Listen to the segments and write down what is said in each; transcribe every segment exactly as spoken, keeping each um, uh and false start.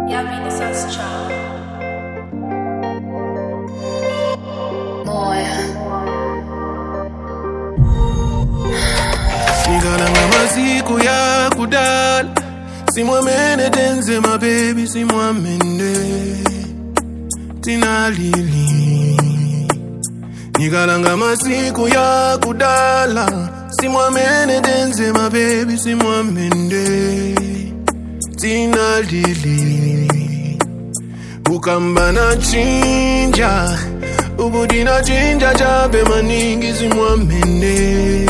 Nikalanga masiku ya kudala, simwamene tenze my baby, simwamene tinalili. Nikalanga masiku ya kudala, simwamene tenze my baby, simwamene tinalili. Ukamba na chinja, ubudi na chinja chabe maningi, simwamene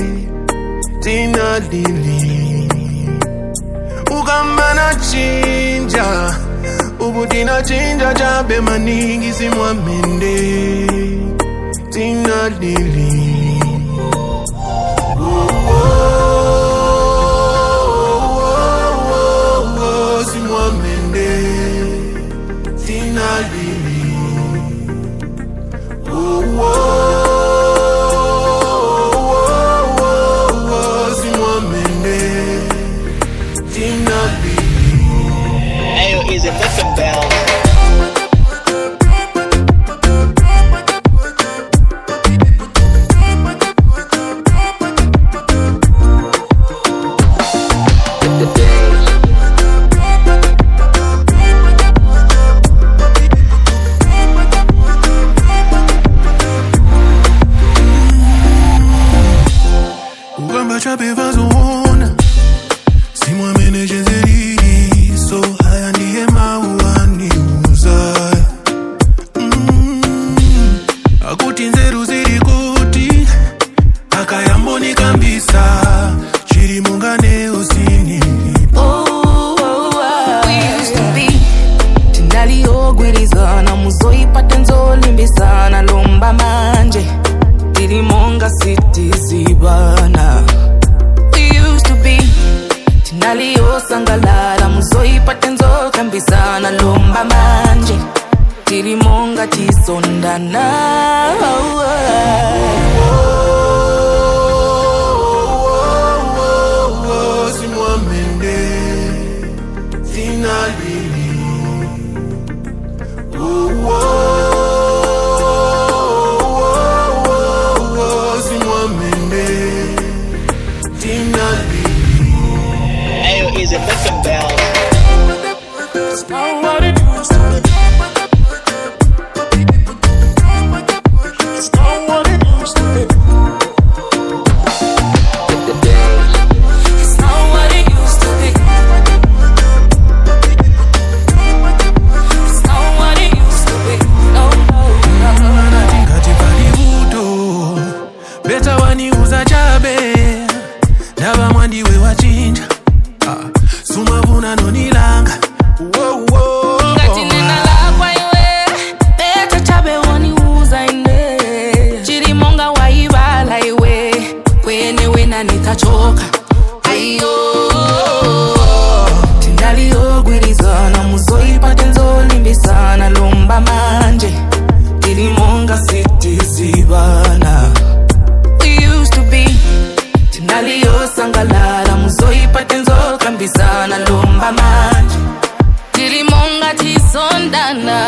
tinalili. Ukamba na chinja, ubudi na chinja chabe maningi, simwamene tinalili. Is it looking bell? Ugamba chape vazona, simwamene jezeri, so haya ndiye mauani uzai. Mm, akuti nzeru ziri kuti, akayamboni kambisa, chiri mungane usini. Oh, oh, oh. We used to be tinali ogwerizana, muzoipata nzolimbisana, lomba manje tiri monga sitizibana. We used to be tinali osangalala, muzoipata nzokambisana, lomba manje tiri monga tisondana. Oh, oh. Is it looking bell? It's not what it used to be. It's not what it used to be. It's not what it used to be. It's not what it used to be. No, no, no, no. Tingati palibuto, beta wani uza chabe, daba mwandi we wachinja. Sumavuna nonilanga, wow, wow. Ngati nena lakwa iwe, beta chabe wani uza ine. Chiri monga waibala iwe, kwene wena nitachoka. Ayo, tinali ogwerizana, muzoipata nzolimbisana, lomba manje tiri monga sitizibana. We used to be tinali osangalala, muzoipata nzokambisana, lomba manje tiri monga tisondana.